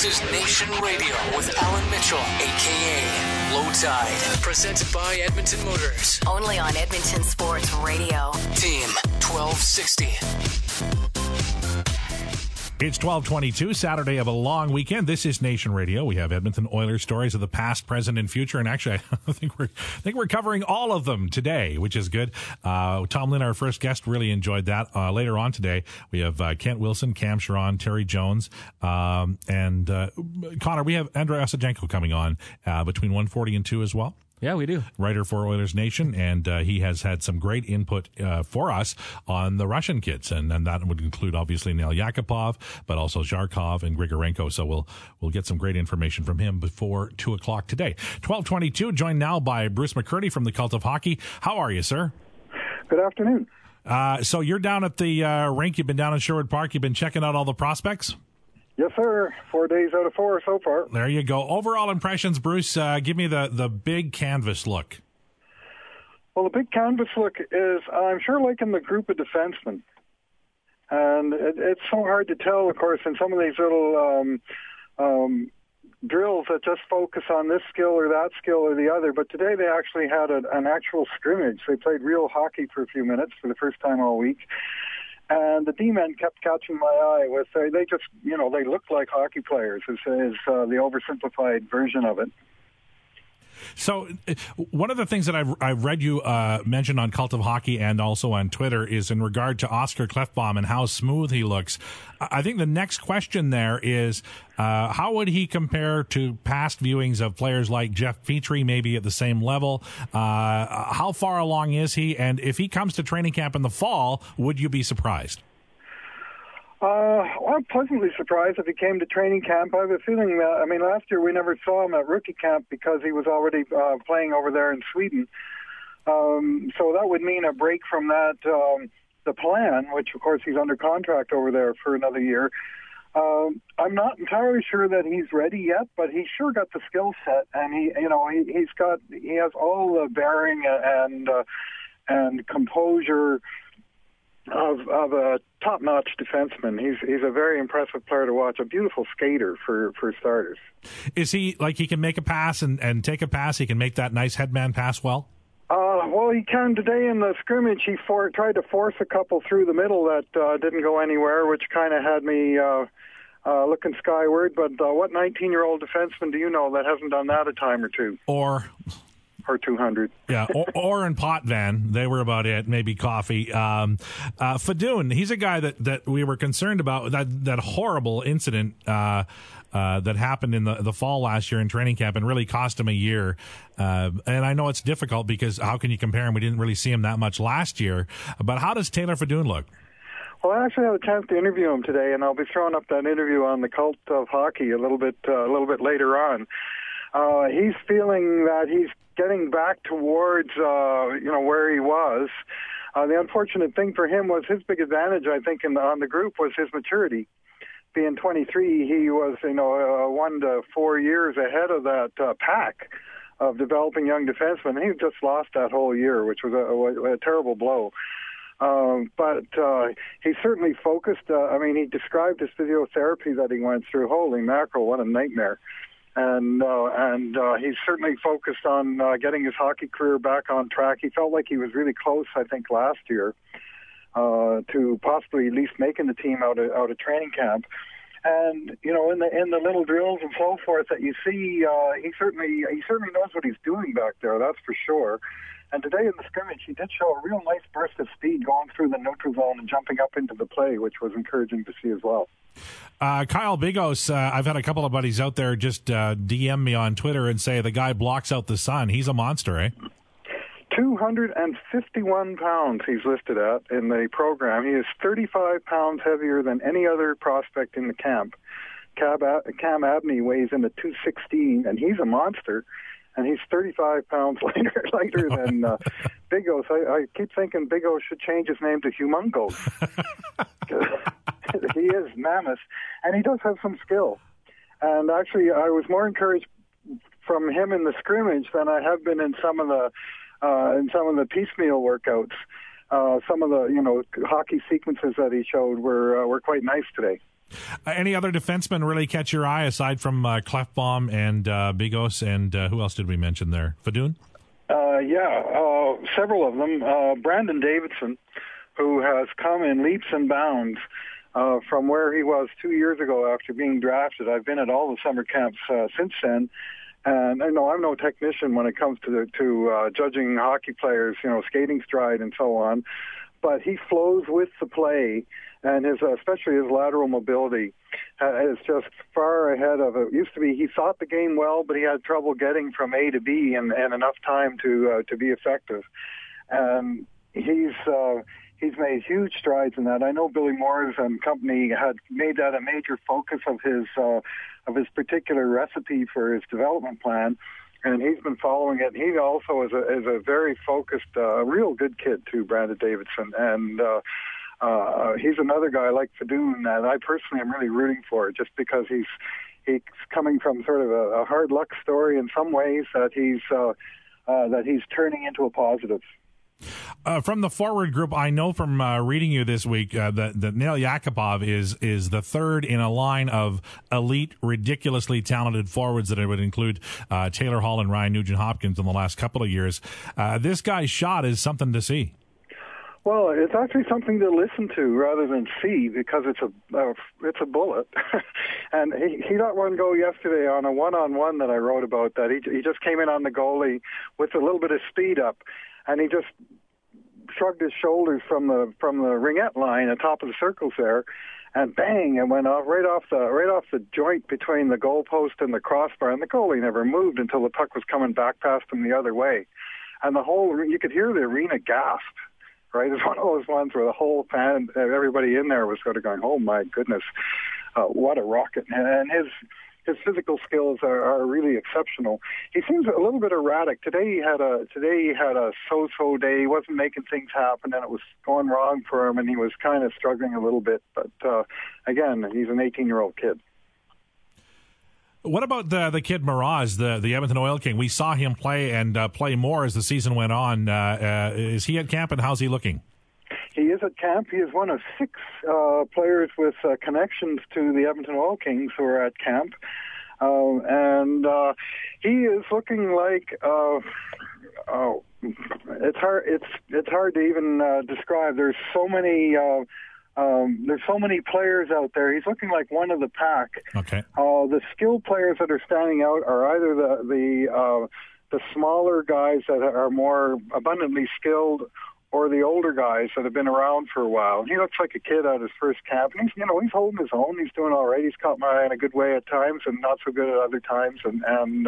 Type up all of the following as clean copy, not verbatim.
This is Nation Radio with Alan Mitchell, a.k.a. Low Tide. Presented by Edmonton Motors. Only on Edmonton Sports Radio. Team 1260. It's 12:22, Saturday of a long weekend. This is Nation Radio. We have Edmonton Oilers stories of the past, present, and future, and actually, I think we're covering all of them today, which is good. Tom Lynn, our first guest, really enjoyed that. Later on today, we have Kent Wilson, Cam Charron, Terry Jones, and Connor. We have Andrei Osajenko coming on between 1:40 and 2 as well. Yeah, we do. Writer for Oilers Nation, and he has had some great input for us on the Russian kids, and that would include obviously Nail Yakupov, but also Zharkov and Grigorenko. So we'll get some great information from him before 2 o'clock today. 12:22, joined now by Bruce McCurdy from the Cult of Hockey. How are you, sir? Good afternoon. So you're down at the rink. You've been down in Sherwood Park. You've been checking out all the prospects? Yes, sir. 4 days out of 4 so far. There you go. Overall impressions, Bruce. Give me the big canvas look. Well, the big canvas look is, I'm sure, liking the group of defensemen. And it's so hard to tell, of course, in some of these little drills that just focus on this skill or that skill or the other. But today they actually had an actual scrimmage. They played real hockey for a few minutes for the first time all week. And the D-men kept catching my eye with, they just, they looked like hockey players, is the oversimplified version of it. So one of the things that I've read you mention on Cult of Hockey and also on Twitter is in regard to Oscar Klefbom and how smooth he looks. I think the next question there is how would he compare to past viewings of players like Jeff Petrie, maybe at the same level? How far along is he? And if he comes to training camp in the fall, would you be surprised? I'm pleasantly surprised if he came to training camp. I have a feeling that, last year we never saw him at rookie camp because he was already playing over there in Sweden. So that would mean a break from that, the plan, which of course he's under contract over there for another year. I'm not entirely sure that he's ready yet, but he's sure got the skill set, and he has all the bearing and composure of a top-notch defenseman. He's a very impressive player to watch, a beautiful skater for starters. Is he, like, he can make a pass and take a pass, he can make that nice headman pass well? Well, he can. Today in the scrimmage, he tried to force a couple through the middle that didn't go anywhere, which kind of had me looking skyward. But what 19-year-old defenseman do you know that hasn't done that a time or two? Or 200. Yeah, or in Potvin, they were about it, maybe Coffee. Fedun, he's a guy that we were concerned about, that horrible incident that happened in the fall last year in training camp and really cost him a year. And I know it's difficult because how can you compare him? We didn't really see him that much last year. But how does Taylor Fedun look? Well, I actually had a chance to interview him today, and I'll be throwing up that interview on the Cult of Hockey a little bit later on. He's feeling that he's getting back towards, where he was. The unfortunate thing for him was his big advantage, I think, on the group was his maturity. Being 23, he was, 1 to 4 years ahead of that pack of developing young defensemen. He just lost that whole year, which was a terrible blow. But he certainly focused. He described his physiotherapy that he went through. Holy mackerel, what a nightmare. And he's certainly focused on getting his hockey career back on track. He felt like he was really close, I think, last year to possibly at least making the team out of training camp. And in the little drills and so forth that you see, he certainly knows what he's doing back there. That's for sure. And today in the scrimmage, he did show a real nice burst of speed going through the neutral zone and jumping up into the play, which was encouraging to see as well. Kyle Bigos, I've had a couple of buddies out there just DM me on Twitter and say the guy blocks out the sun. He's a monster, eh? 251 pounds he's listed at in the program. He is 35 pounds heavier than any other prospect in the camp. Cam Abney weighs in at 216, and he's a monster. And he's 35 pounds lighter than Bigos. I keep thinking Bigos should change his name to Humongous. He is mammoth, and he does have some skill. And actually, I was more encouraged from him in the scrimmage than I have been in some of the piecemeal workouts. Some of the hockey sequences that he showed were quite nice today. Any other defensemen really catch your eye aside from Klefbom and Bigos, and who else did we mention there? Fadoon? Several of them. Brandon Davidson, who has come in leaps and bounds from where he was 2 years ago after being drafted. I've been at all the summer camps since then. And I know I'm no technician when it comes to judging hockey players, skating stride and so on. But he flows with the play, and especially his lateral mobility is just far ahead of it. Used to be he thought the game well, but he had trouble getting from A to B and enough time to be effective. And he's made huge strides in that. I know Billy Moore's and company had made that a major focus of his particular recipe for his development plan, and he's been following it. He also is a very focused, real good kid too, Brandon Davidson, and he's another guy like Fadoon that I personally am really rooting for, just because he's coming from sort of a hard luck story in some ways that he's turning into a positive. From the forward group, I know from reading you this week that Nail Yakupov is the third in a line of elite, ridiculously talented forwards that it would include Taylor Hall and Ryan Nugent-Hopkins in the last couple of years. This guy's shot is something to see. Well, it's actually something to listen to rather than see, because it's a bullet. And he let one go yesterday on a one-on-one that I wrote about. That he just came in on the goalie with a little bit of speed up, and he just shrugged his shoulders from the ringette line at top of the circles there, and bang, it went off right off the joint between the goalpost and the crossbar, and the goalie never moved until the puck was coming back past him the other way, and you could hear the arena gasp. Right, it's one of those ones where the whole fan, everybody in there was sort of going, "Oh my goodness, what a rocket!" And his physical skills are really exceptional. He seems a little bit erratic. Today he had a so-so day. He wasn't making things happen, and it was going wrong for him, and he was kind of struggling a little bit. But again, he's an 18-year-old kid. What about the kid Miraz, the Edmonton Oil King? We saw him play and play more as the season went on. Is he at camp, and how's he looking? He is at camp. He is one of 6 players with connections to the Edmonton Oil Kings who are at camp. And he is looking like it's hard to even describe. There's so many players out there. He's looking like one of the pack. Okay. The skilled players that are standing out are either the smaller guys that are more abundantly skilled, or the older guys that have been around for a while. He looks like a kid at his first camp, and he's holding his own. He's doing all right. He's caught my eye in a good way at times, and not so good at other times. And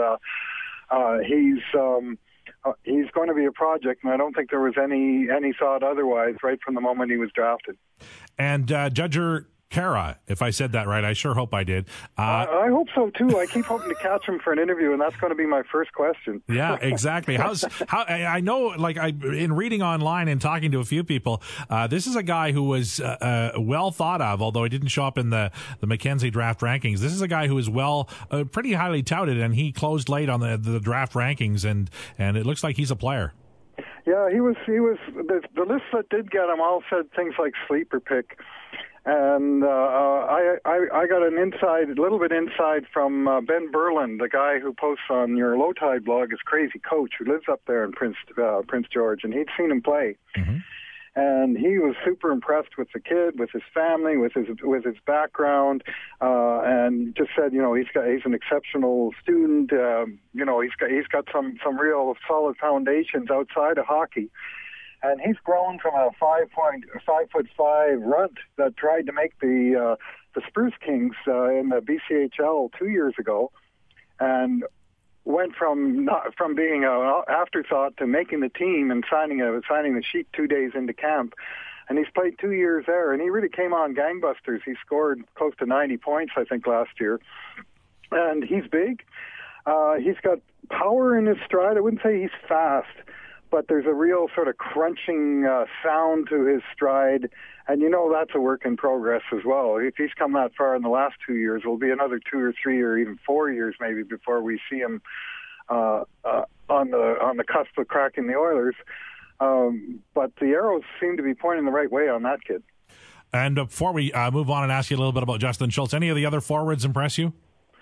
he's going to be a project, and I don't think there was any thought otherwise right from the moment he was drafted. And Judger Kara, if I said that right, I sure hope I did. I hope so too. I keep hoping to catch him for an interview, and that's going to be my first question. Yeah, exactly. How I know, in reading online and talking to a few people, this is a guy who was well thought of, although he didn't show up in the McKenzie draft rankings. This is a guy who is pretty highly touted, and he closed late on the draft rankings, and it looks like he's a player. Yeah, he was. The list that did get him all said things like sleeper pick. And I got a little bit inside from Ben Berlin, the guy who posts on your Low Tide blog, his crazy coach who lives up there in Prince George, and he'd seen him play. Mm-hmm. And he was super impressed with the kid, with his family, with his background, and just said, he's an exceptional student. He's got some real solid foundations outside of hockey. And he's grown from a 5'5" runt that tried to make the Spruce Kings in the BCHL 2 years ago, and went from being an afterthought to making the team and signing the sheet 2 days into camp. And he's played 2 years there, and he really came on gangbusters. He scored close to 90 points, I think, last year. And he's big. He's got power in his stride. I wouldn't say he's fast, but there's a real sort of crunching sound to his stride, and that's a work in progress as well. If he's come that far in the last 2 years, it'll be another 2 or 3 or even 4 years maybe before we see him on the cusp of cracking the Oilers. But the arrows seem to be pointing the right way on that kid. And before we move on and ask you a little bit about Justin Schultz, any of the other forwards impress you?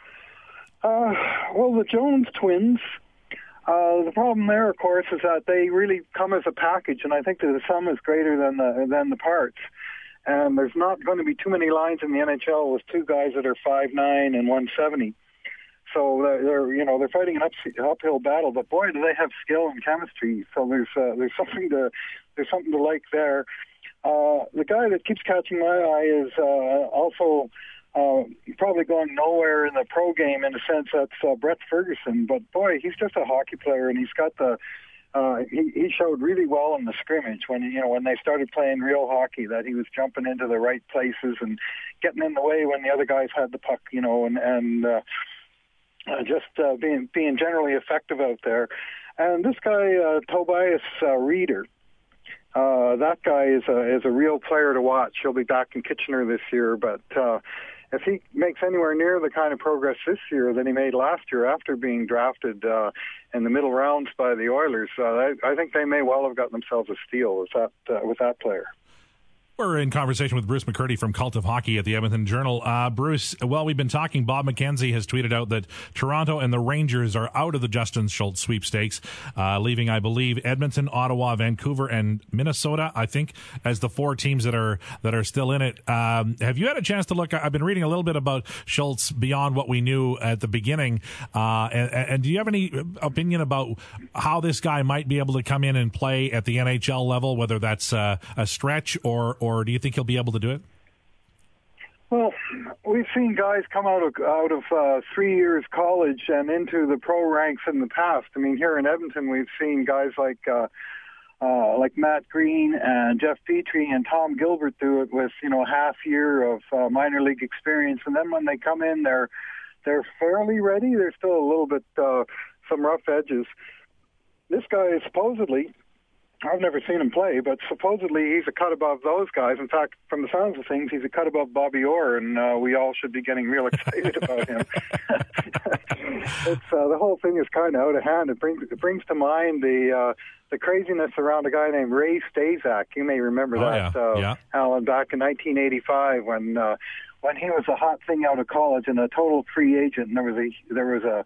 Well, the Jones twins. The problem there, of course, is that they really come as a package, and I think that the sum is greater than the parts. And there's not going to be too many lines in the NHL with two guys that are 5'9" and 170. So they're fighting an uphill battle. But boy, do they have skill and chemistry. So there's something to like there. The guy that keeps catching my eye is also probably going nowhere in the pro game in a sense. That's Brett Ferguson. But boy, he's just a hockey player, and he's got the. He showed really well in the scrimmage when they started playing real hockey, that he was jumping into the right places and getting in the way when the other guys had the puck, and just being generally effective out there. And this guy Tobias Reeder, that guy is a real player to watch. He'll be back in Kitchener this year, but if he makes anywhere near the kind of progress this year that he made last year after being drafted in the middle rounds by the Oilers, I think they may well have gotten themselves a steal with that player. We're in conversation with Bruce McCurdy from Cult of Hockey at the Edmonton Journal. Bruce, while we've been talking, Bob McKenzie has tweeted out that Toronto and the Rangers are out of the Justin Schultz sweepstakes, leaving, I believe, Edmonton, Ottawa, Vancouver, and Minnesota, I think, as the four teams that are still in it. Have you had a chance to look? I've been reading a little bit about Schultz beyond what we knew at the beginning. And do you have any opinion about how this guy might be able to come in and play at the NHL level, whether that's a stretch or do you think he'll be able to do it? Well, we've seen guys come out of 3 years college and into the pro ranks in the past. I mean, here in Edmonton, we've seen guys like Matt Green and Jeff Petrie and Tom Gilbert do it with half year of minor league experience, and then when they come in, they're fairly ready. There's still a little bit some rough edges. This guy is supposedly. I've never seen him play, but supposedly he's a cut above those guys. In fact, from the sounds of things, he's a cut above Bobby Orr, and we all should be getting real excited about him. The whole thing is kind of out of hand. It brings to mind the craziness around a guy named Ray Stazak. You may remember that, Alan, back in 1985 when he was a hot thing out of college and a total free agent, and there was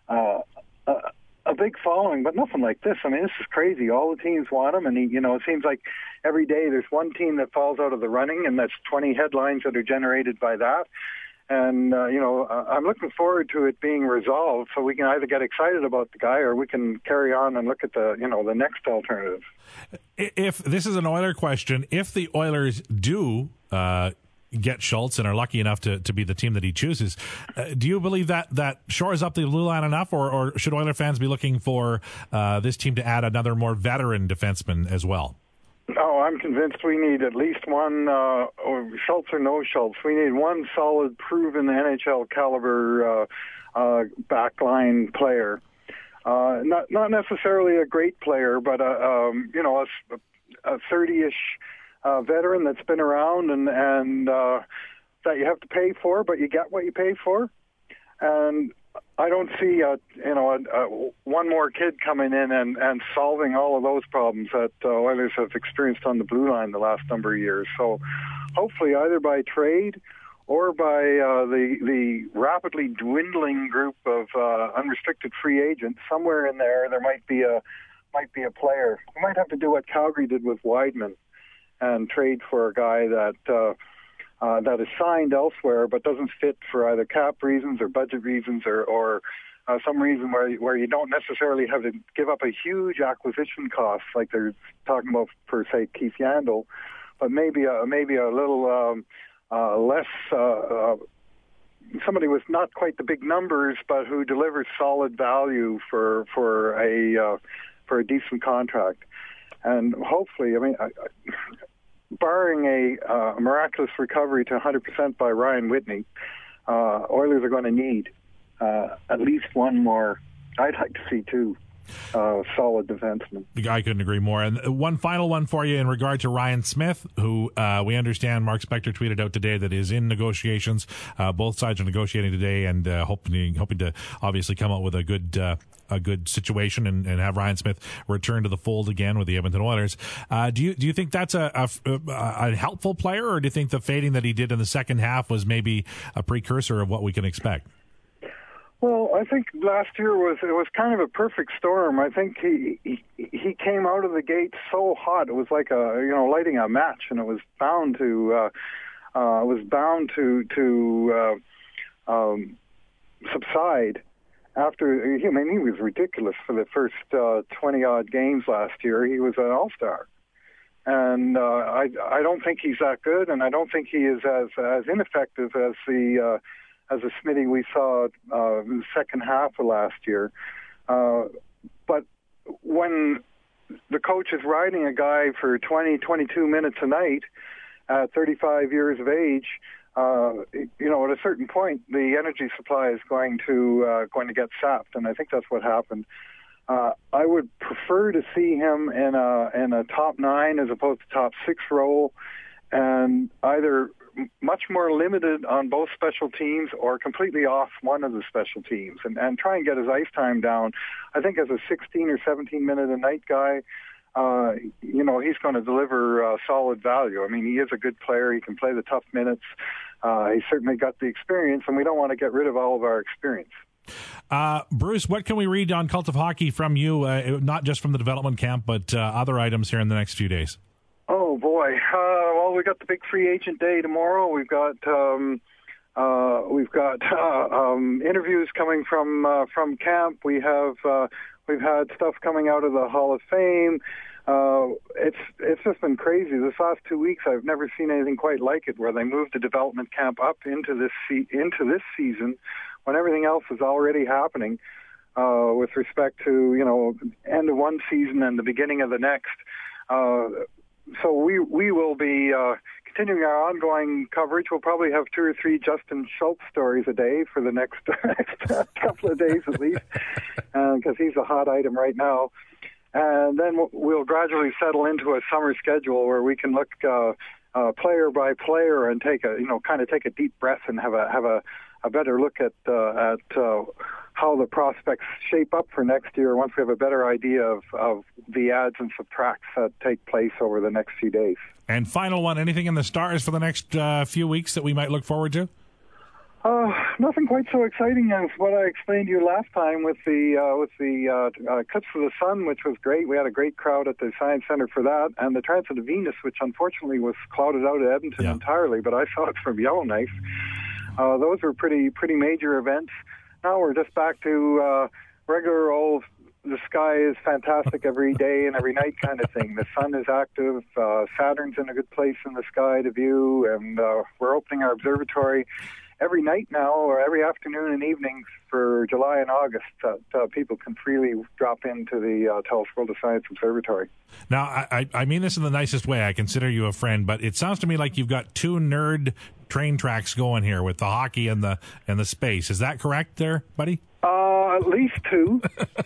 a big following, but nothing like this. I mean, this is crazy. All the teams want him, and it seems like every day there's one team that falls out of the running, and that's 20 headlines that are generated by that. And, I'm looking forward to it being resolved so we can either get excited about the guy or we can carry on and look at the next alternative. If this is an Oiler question, if the Oilers do get Schultz and are lucky enough to be the team that he chooses, do you believe that shores up the blue line enough, or should Oiler fans be looking for this team to add another more veteran defenseman as well? Oh, I'm convinced we need at least one, Schultz or no Schultz. We need one solid, proven NHL caliber backline player. Not necessarily a great player, but a 30-ish veteran that's been around and that you have to pay for, but you get what you pay for. And I don't see one more kid coming in and solving all of those problems that Oilers have experienced on the blue line the last number of years. So hopefully either by trade or by the rapidly dwindling group of unrestricted free agents, somewhere in there might be a player. We might have to do what Calgary did with Weidman and trade for a guy that is signed elsewhere but doesn't fit for either cap reasons or budget reasons or some reason where you don't necessarily have to give up a huge acquisition cost like they're talking about for, say, Keith Yandel, but maybe a little less somebody with not quite the big numbers but who delivers solid value for a decent contract. And hopefully, I mean, barring a miraculous recovery to 100% by Ryan Whitney, Oilers are going to need at least one more. I'd like to see two. solid defenseman. I couldn't agree more. And one final one for you in regard to Ryan Smith, who we understand Mark Spector tweeted out today that is in negotiations. Both sides are negotiating today and hoping to obviously come out with a good situation and have Ryan Smith return to the fold again with the Edmonton Oilers. Do you think that's a helpful player, or do you think the fading that he did in the second half was maybe a precursor of what we can expect? Well, I think last year was kind of a perfect storm. I think he came out of the gate so hot. It was like lighting a match, and it was bound to subside after. He was ridiculous for the first 20-odd games last year. He was an all-star. And I don't think he's that good, and I don't think he is as ineffective as the Smitty we saw in the second half of last year. But when the coach is riding a guy for 20, 22 minutes a night at 35 years of age, at a certain point, the energy supply is going to get sapped, and I think that's what happened. I would prefer to see him in a top 9 as opposed to top 6 role, and either much more limited on both special teams or completely off one of the special teams, and try and get his ice time down. I think as a 16 or 17 minute a night guy, he's going to deliver solid value. I mean, he is a good player. He can play the tough minutes. He's certainly got the experience, and we don't want to get rid of all of our experience. Bruce, what can we read on Cult of Hockey from you, not just from the development camp, but other items here in the next few days? Oh, boy. Well, we got the big free agent day tomorrow. We've got interviews coming from camp. We've had stuff coming out of the Hall of Fame. It's just been crazy. This last 2 weeks, I've never seen anything quite like it, where they moved the development camp up into this season when everything else is already happening with respect to end of one season and the beginning of the next. So we will be continuing our ongoing coverage. We'll probably have 2 or 3 Justin Schultz stories a day for the next couple of days at least, because he's a hot item right now. And then we'll gradually settle into a summer schedule where we can look player by player and take a deep breath and have a better look at how the prospects shape up for next year once we have a better idea of the adds and subtracts that take place over the next few days. And final one, anything in the stars for the next few weeks that we might look forward to? Nothing quite so exciting as what I explained to you last time with the Eclipse of the Sun, which was great. We had a great crowd at the Science Center for that, and the Transit of Venus, which unfortunately was clouded out at Edmonton entirely, but I saw it from Yellowknife. Those were pretty major events. Now we're just back to regular old, the sky is fantastic every day and every night kind of thing. The sun is active. Saturn's in a good place in the sky to view, and we're opening our observatory every night now, or every afternoon and evening for July and August, that people can freely drop into the TELUS World of Science Observatory. Now, I mean this in the nicest way. I consider you a friend, but it sounds to me like you've got 2 nerd train tracks going here with the hockey and the space. Is that correct there, buddy? At least 2.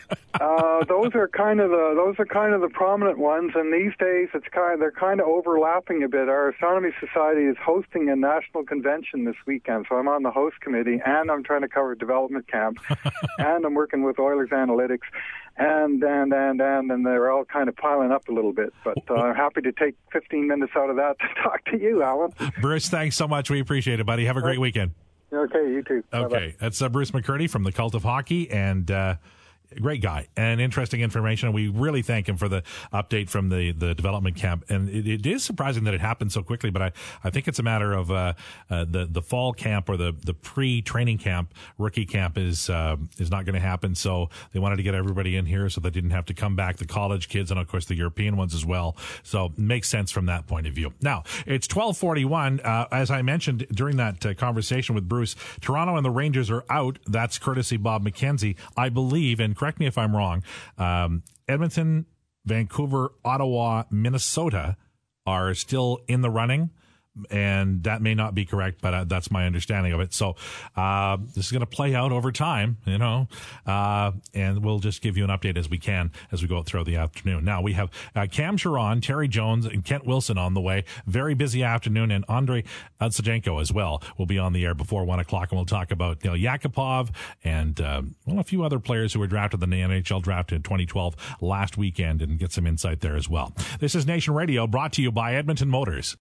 Those are kind of the prominent ones, and these days they're kind of overlapping a bit. Our Astronomy Society is hosting a national convention this weekend, so I'm on the host committee, and I'm trying to cover development camp, and I'm working with Oilers Analytics, and they're all kind of piling up a little bit. But I'm happy to take 15 minutes out of that to talk to you, Alan. Bruce, thanks so much. We appreciate it, buddy. Have a great weekend. Okay, you too. Okay, bye-bye. That's Bruce McCurdy from the Cult of Hockey, and great guy and interesting information. We really thank him for the update from the development camp. And it is surprising that it happened so quickly, but I think it's a matter of the fall camp or the pre-training camp, rookie camp is not going to happen. So they wanted to get everybody in here so they didn't have to come back, the college kids and, of course, the European ones as well. So it makes sense from that point of view. Now, it's 12:41. As I mentioned during that conversation with Bruce, Toronto and the Rangers are out. That's courtesy Bob McKenzie. I believe, and correct me if I'm wrong, Edmonton, Vancouver, Ottawa, Minnesota are still in the running. and that may not be correct, but that's my understanding of it. So this is going to play out over time, and we'll just give you an update as we can as we go through the afternoon. Now we have Cam Charron, Terry Jones, and Kent Wilson on the way. Very busy afternoon, and Andrei Otsajenko as well will be on the air before 1 o'clock, and we'll talk about Yakupov and a few other players who were drafted in the NHL draft in 2012 last weekend, and get some insight there as well. This is Nation Radio, brought to you by Edmonton Motors.